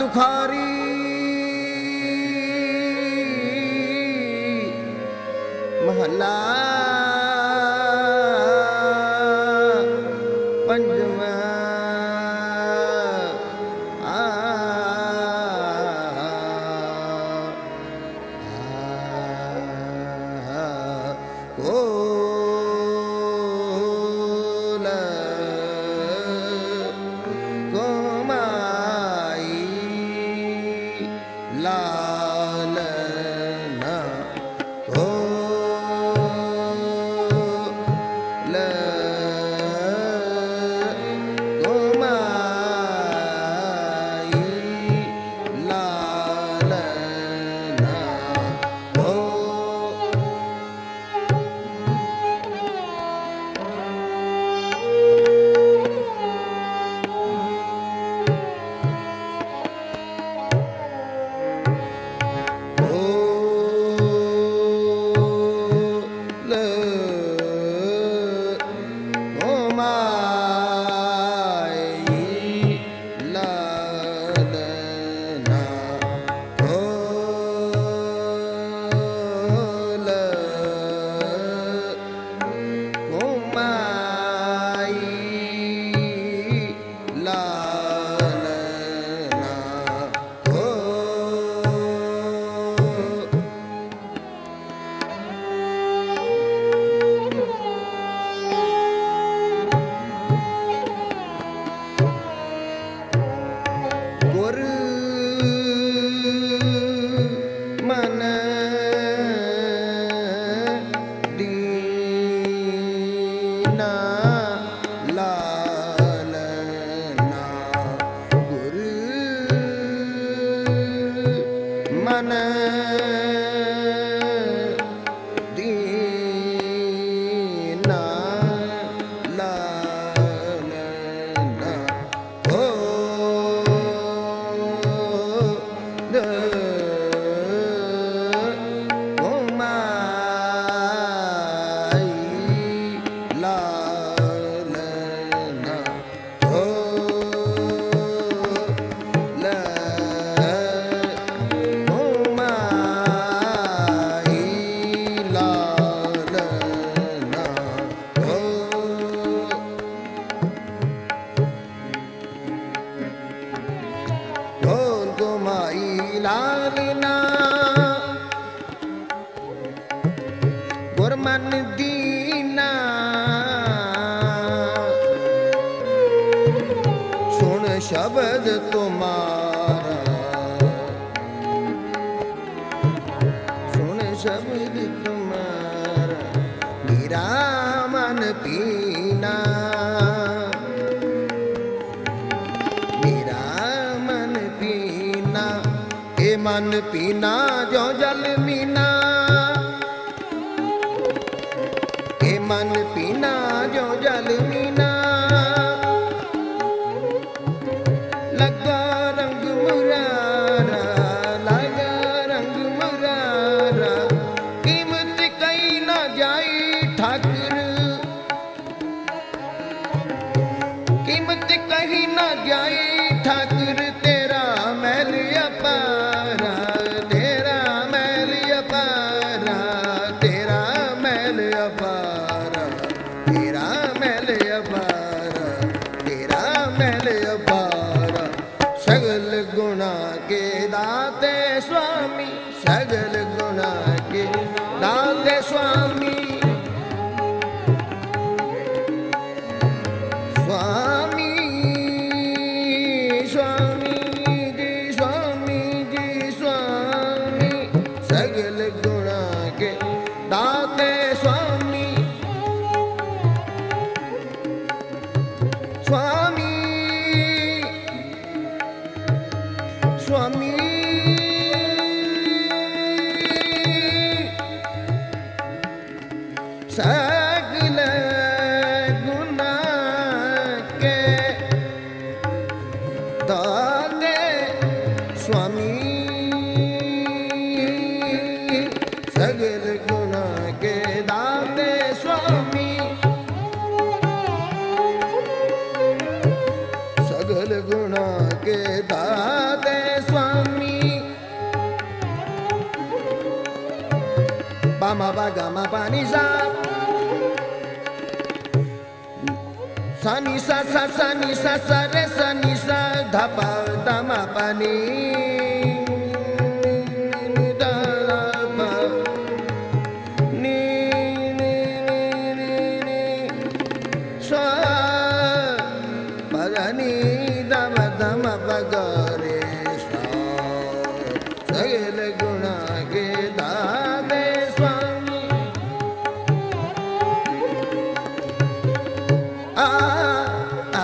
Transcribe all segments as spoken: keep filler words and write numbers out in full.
खारी महला पंजवा गुरमन दीना सुन शब्द तुम्हारा, सुन शब्द तुम्हारा मेरा मन पीना, मेरा मन पीना ए मन पीना जो जल मीना, मन पीना जो जल मीना, लगा रंग मुरारा, लगा रंग मुरारा, कीमत कहीं ना जाई ठाकुर, कीमत कहीं ना जाई ठाकुर, तेरा मैल अपारा, तेरा मैल अपारा, तेरा मैल अपारा, तेरा मैल अपारा, तेरा मैल अपारा, सगल गुना के दाते स्वामी, सगल गुना के दाते स्वामी, स्वामी स्वामी जी, स्वामी जी स्वामी, सगल गुना के दाते स्वामी, Swami Swami pama pa gama pa ni sa sa ni sa sa sa ni sa sa re sa ni sa dha pa da ma pa ni da da pa ni ni ni ni sa pa da ni da ma da ma pa ga re sa sagel guna ke daane swami आ आ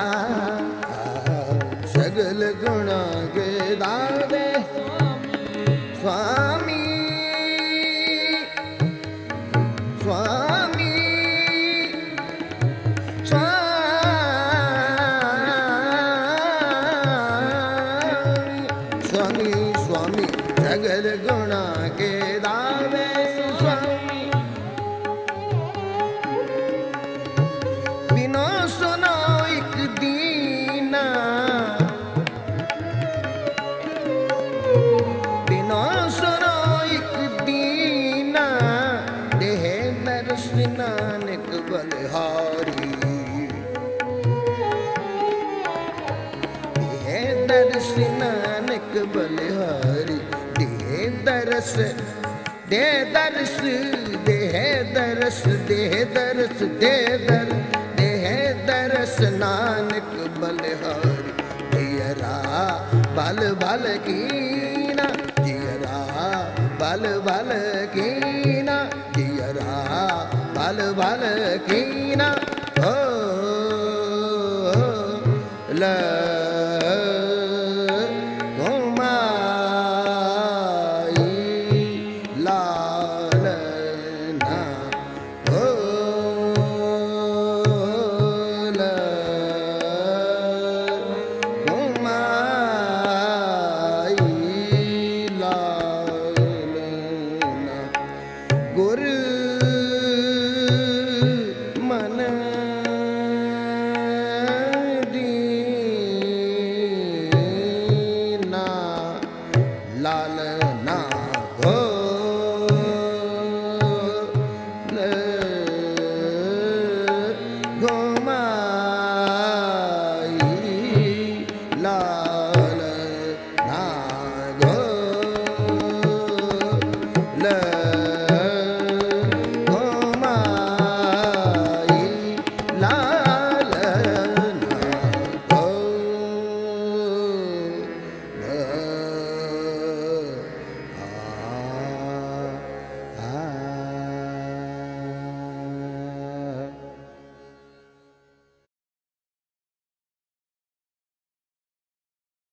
सगल गुणा के दादे स्वामी स्वामी स्वामी स्वामी सगल गुणा के दादे स्वामी बिनो सुनो एक दीना बिनो सुनो एक दीना देह दर्श नानक बलिहारी देह दर्श नानक बलिहारी देह दर्श दे दर्श देह दर्श देह दर्श दे दर्श देह दर्श नानक बलिहारी जियरा बल बल कीना जियरा बल बल कीना जियरा बल बल कीना ओ ल लाल ना